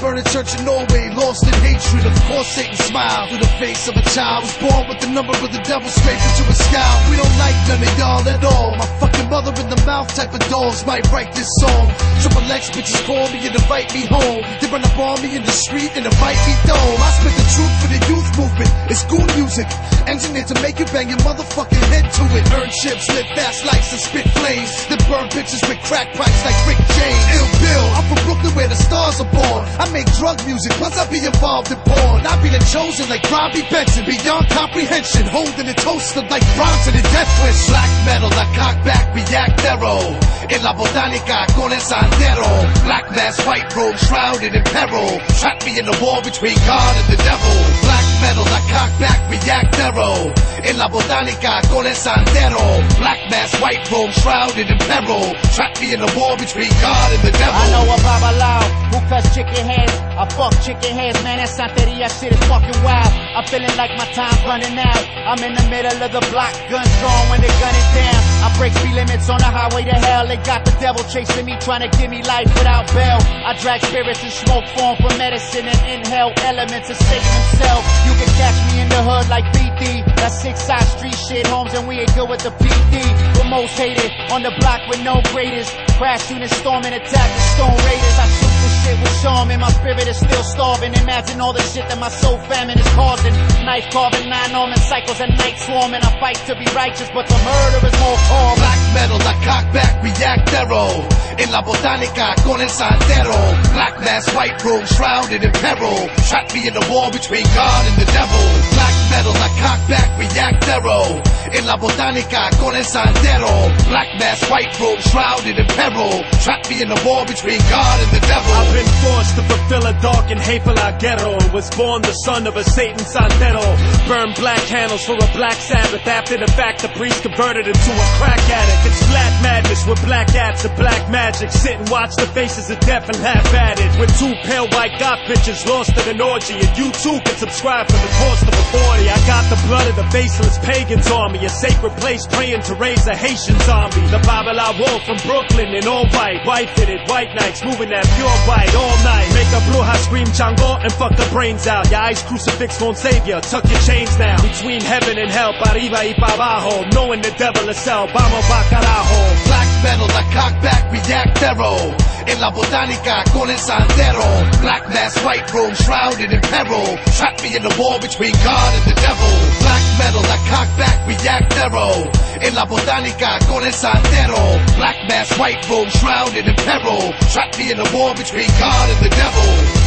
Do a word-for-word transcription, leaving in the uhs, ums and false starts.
burning church in Norway, lost in hatred. Of course Satan smiled through the face of a child. Was born with the number of the devil scraped into a scowl. We don't like none of y'all at all. My fucking mother in the mouth type of dogs might write this song. Triple X bitches call me and invite me home. They run up on me in the street and invite me dome. I spit the truth for the youth movement. It's school music, engineered to make you bang your motherfucking head to it. Earn chips, live fast lights and spit flames. Then burn bitches with crack pipes like Rick James. Ill Bill, I'm from Brooklyn where the stars are born. I make drug music, plus I be involved in porn. I be the chosen like Robbie Benson, beyond comprehension, holding a toaster like Bronson and Death Wish. Black metal, I cock back, react arrow. In la botanica con el sandero. Black mass, white robe, shrouded in peril. Trap me in the war between God and the devil. Black metal, I cock back, react arrow. In la botanica con el sandero. Black mass, white robe, shrouded in peril. Trap me in the war between God and the devil. I know a babalao who cuts chicken heads. I fuck chicken heads, man, that santeria shit is fucking wild. I'm feeling like my time's running out. I'm in the middle of the block, guns drawn when they gun it down. I break speed limits on the highway to hell. They got the devil chasing me, trying to give me life without bail. I drag spirits in smoke form for medicine and inhale elements of Satan himself. You can catch me in the hood like B D. That's six side street shit, homes, and we ain't good with the P D. We're most hated on the block with no graders. Crash units storming, attack the stone raiders. I shoot this shit with charm and my spirit is still starving. Imagine all the shit that my soul famine is causing. Knife carving, nine Norman cycles and night swarming. I fight to be righteous, but the murder is more calm. Black metal, I cock back, react arrow. In la botanica con el sandero. Black mass, white robe, shrouded in peril. Trap me in the war between God and the devil. Black metal, I cock back, react arrow. In la botanica con el sandero. Black mass, white robe, shrouded in peril. Trap me in the war between God and the devil. I've been forced to fulfill a dark and hateful aguero. Was born the son of a Satan sandero. Burn black candles for a black Sabbath. After the fact, the priest converted into a crack addict. It's black madness with black apps and black magic. Sit and watch the faces of death and half at it. With two pale white goth bitches lost in an orgy. And you too can subscribe for the cost of a forty. I got the blood of the faceless pagans on me. A sacred place praying to raise a Haitian zombie. The Babylon wolf from Brooklyn in all white. White fitted, white nights, moving that pure white all night. Make a bruja scream chango and fuck the brains out. Your eyes crucifix won't save you. Tuck your chains down. Between heaven and hell, pa arriba y pa abajo. Knowing the devil is hell, vamos pa carajo. Black metal, I cock back, react arrow. In la botanica con el sandero. Black mass, white robe, shrouded in peril. Trap me in the war between God and the devil. Black metal, I cock back, react arrow. In la botanica con el sandero. Black mass, white robe, shrouded in peril. Trap me in the war between God and the devil.